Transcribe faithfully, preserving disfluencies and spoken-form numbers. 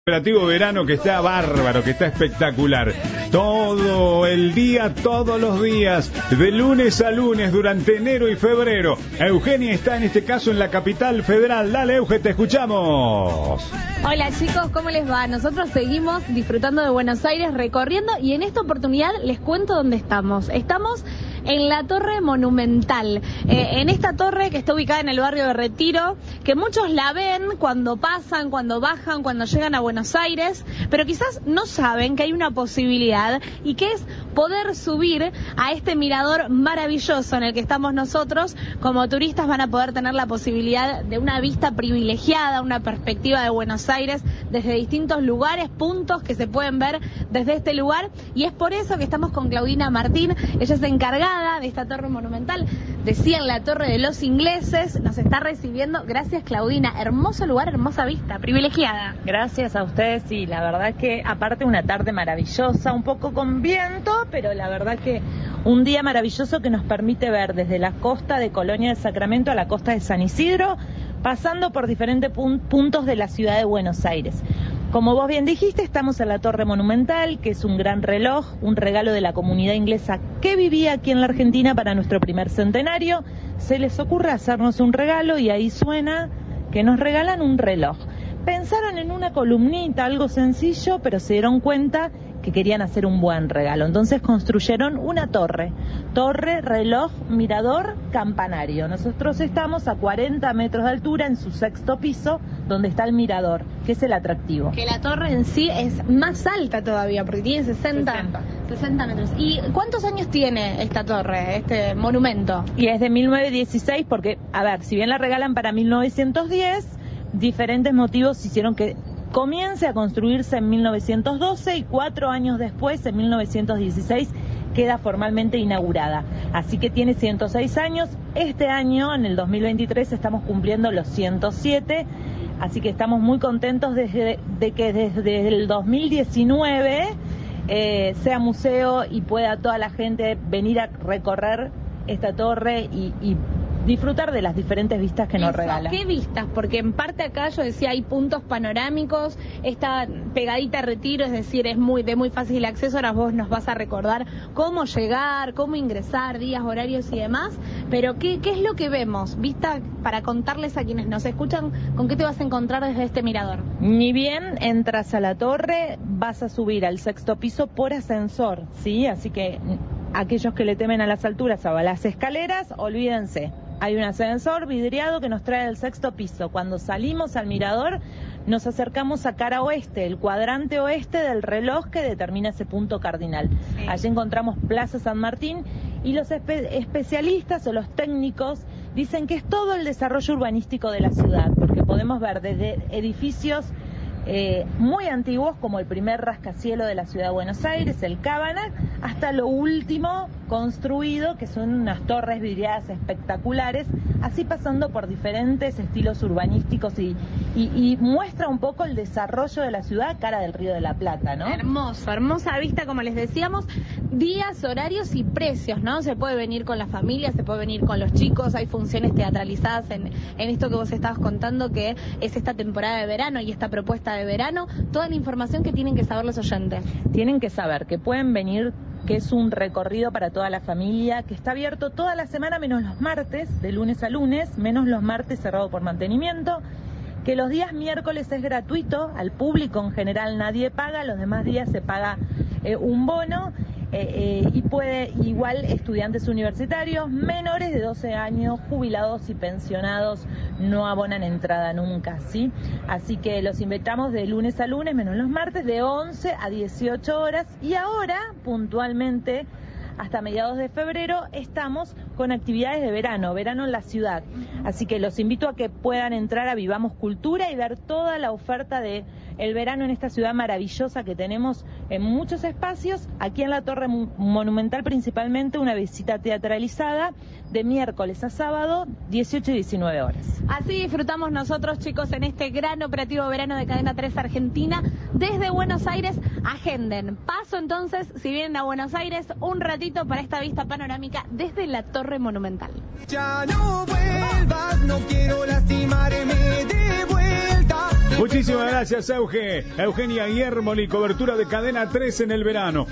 Operativo verano que está bárbaro, que está espectacular. Todo el día, todos los días, de lunes a lunes, durante enero y febrero. Eugenia está en este caso en la capital federal. Dale, Euge, te escuchamos. Hola chicos, ¿cómo les va? Nosotros seguimos disfrutando de Buenos Aires, recorriendo, y en esta oportunidad les cuento dónde estamos. Estamos en la Torre Monumental, eh, en esta torre que está ubicada en el barrio de Retiro, que muchos la ven cuando pasan, cuando bajan, cuando llegan a Buenos Aires, pero quizás no saben que hay una posibilidad y que es poder subir a este mirador maravilloso en el que estamos nosotros. Como turistas van a poder tener la posibilidad de una vista privilegiada, una perspectiva de Buenos Aires desde distintos lugares, puntos que se pueden ver desde este lugar, y es por eso que estamos con Claudina Martín. Ella es encargada de esta torre monumental, decían la torre de los ingleses, nos está recibiendo. Gracias, Claudina, hermoso lugar, hermosa vista, privilegiada. Gracias a ustedes, sí, la verdad es que aparte una tarde maravillosa, un poco con viento, pero la verdad que un día maravilloso que nos permite ver desde la costa de Colonia del Sacramento a la costa de San Isidro, pasando por diferentes pun- puntos de la ciudad de Buenos Aires. Como vos bien dijiste, estamos en la Torre Monumental, que es un gran reloj, un regalo de la comunidad inglesa que vivía aquí en la Argentina para nuestro primer centenario. Se les ocurre hacernos un regalo y ahí suena que nos regalan un reloj. Pensaron en una columnita, algo sencillo, pero se dieron cuenta que querían hacer un buen regalo. Entonces construyeron una torre. Torre, reloj, mirador, campanario. Nosotros estamos a cuarenta metros de altura en su sexto piso, donde está el mirador, que es el atractivo. Que la torre en sí es más alta todavía, porque tiene sesenta, sesenta metros. ¿Y cuántos años tiene esta torre, este monumento? Y es de mil novecientos dieciséis, porque, a ver, si bien la regalan para mil novecientos diez, diferentes motivos hicieron que comience a construirse en mil novecientos doce y cuatro años después, en mil novecientos dieciséis, queda formalmente inaugurada. Así que tiene ciento seis años. Este año, en el dos mil veintitrés, estamos cumpliendo los ciento siete. Así que estamos muy contentos de, de que desde el dos mil diecinueve eh, sea museo y pueda toda la gente venir a recorrer esta torre y, y disfrutar de las diferentes vistas que nos Eso, regala. ¿Qué vistas? Porque en parte acá yo decía hay puntos panorámicos, está pegadita a Retiro, es decir, es muy de muy fácil acceso. Ahora vos nos vas a recordar cómo llegar, cómo ingresar, días, horarios y demás, pero ¿qué, qué es lo que vemos? Vista para contarles a quienes nos escuchan, ¿con qué te vas a encontrar desde este mirador? Ni bien entras a la torre, vas a subir al sexto piso por ascensor, ¿sí? Así que aquellos que le temen a las alturas o a las escaleras, olvídense. Hay un ascensor vidriado que nos trae al sexto piso. Cuando salimos al mirador, nos acercamos a cara oeste, el cuadrante oeste del reloj que determina ese punto cardinal. Sí. Allí encontramos Plaza San Martín y los espe- especialistas o los técnicos dicen que es todo el desarrollo urbanístico de la ciudad, porque podemos ver desde edificios Eh, muy antiguos como el primer rascacielos de la ciudad de Buenos Aires, el Cábana, hasta lo último construido, que son unas torres vidriadas espectaculares, así pasando por diferentes estilos urbanísticos y, y, y muestra un poco el desarrollo de la ciudad a cara del Río de la Plata, ¿no? Hermoso, hermosa vista, como les decíamos, días, horarios y precios, ¿no? Se puede venir con la familia, se puede venir con los chicos, hay funciones teatralizadas en, en esto que vos estabas contando, que es esta temporada de verano y esta propuesta de verano. Toda la información que tienen que saber los oyentes. Tienen que saber que pueden venir, que es un recorrido para toda la familia, que está abierto toda la semana menos los martes, de lunes a lunes, menos los martes cerrado por mantenimiento, que los días miércoles es gratuito, al público en general nadie paga, los demás días se paga eh, un bono. Eh, eh, y puede igual estudiantes universitarios, menores de doce años, jubilados y pensionados no abonan entrada nunca, ¿sí? Así que los invitamos de lunes a lunes, menos los martes, de once a dieciocho horas, y ahora, puntualmente, hasta mediados de febrero, estamos con actividades de verano, verano en la ciudad. Así que los invito a que puedan entrar a Vivamos Cultura y ver toda la oferta de el verano en esta ciudad maravillosa que tenemos en muchos espacios. Aquí en la Torre Monumental principalmente una visita teatralizada de miércoles a sábado, dieciocho y diecinueve horas. Así disfrutamos nosotros, chicos, en este gran operativo verano de Cadena tres Argentina. Desde Buenos Aires, agenden. Paso entonces, si vienen a Buenos Aires, un ratito para esta vista panorámica desde la Torre Monumental. Ya no vuelvas, no quiero lastimarme de vuelta. Muchísimas gracias, Euge. Eugenia Hiermoli, cobertura de Cadena tres en el verano.